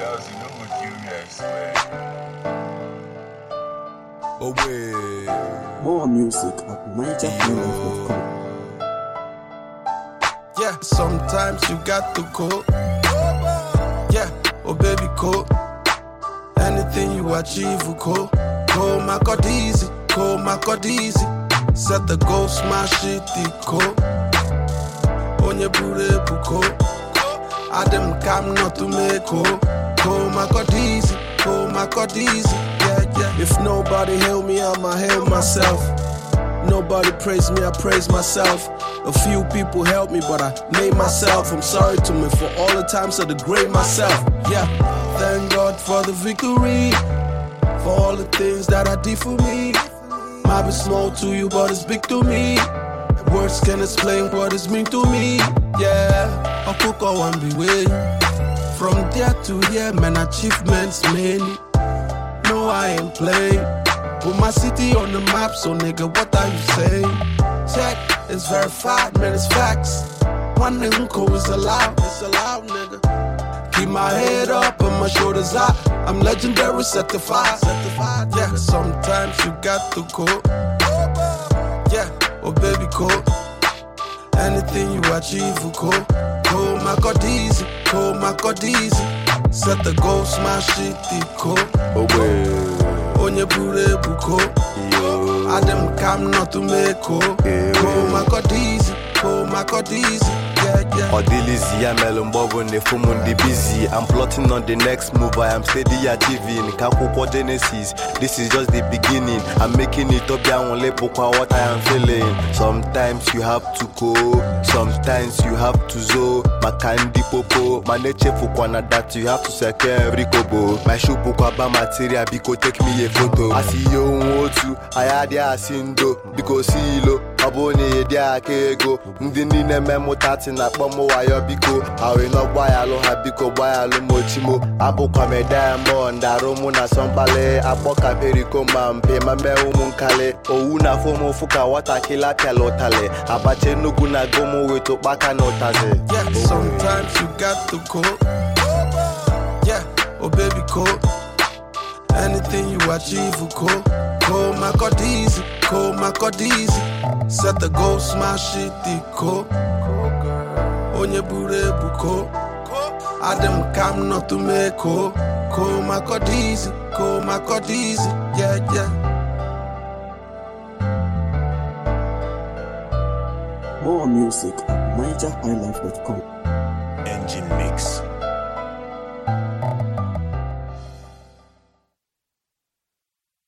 Charles, you know what kill me, I swear. Oh wait. More music at NigerHighlife.com. Yeah, sometimes you got to go. Yeah, oh baby, go. Anything you achieve, go. Go, my God, easy. Go, my God, easy. Set the goal, smash it, go. Onye bure buko. Adam come not to make go. Go, my God, easy. Go, my God, easy. Yeah, yeah. If nobody hail me, I'ma hail myself. Nobody praise me, I praise myself. A few people help me, but I made myself. I'm sorry to me for all the times I degrade myself. Yeah, thank God for the victory, for all the things that I did for me. Might be small to you, but it's big to me. Words can explain what it's mean to me. Yeah, I cook all one be way. From there to here, man, achievements many. No, I ain't playing. Put my city on the map, so nigga, what are you saying? Check, it's verified, man, it's facts. One nigga is allowed, it's allowed, nigga. Keep my head up and my shoulders out. I'm legendary, certified, yeah. Sometimes you got to go. Yeah, oh baby, go. Anything you achieve, go. Go, my God, easy. Go, my God, easy. Set the goal, smash it, go. Oh wait. Onye bure buko. Adam come not to make go. Go, my God, easy. Go, my God, easy. Yeah, yeah. Odilizi ya melumbobo ne fumundi busy. I'm plotting on the next move. I am steady achieving. Kakuko Genesis. This is just the beginning. I'm making it up down on what I am feeling. Sometimes you have to go. Sometimes you have to zo. Makandi popo. Maneche fukwana that you have to secure every kobo. My shoe bukwa material biko take me a photo. I see you wotu. I had ya sindo. Biko silo. Abone dia kego. Ndini ne memo tati na pomo wayo biko. Awe no boyalo habiko boyalo mochimo. Abukwa me diamond aromu na sompale. Aboka periko mampe mame umunkale. Ouna fomo fuka wata kila pelotale. Abache nugu na gomo weto baka notaze. Yeah, sometimes you got to go. Yeah, oh baby, go. Anything you achieve, go. Go, my God, easy. Go, my God, easy. Set the goal, smash it, go. Onye bure buko. Adam come not to make go. Go, my God, easy. Go, my God, easy. Yeah, yeah. More music at NigerHighlife.com. Engine mix.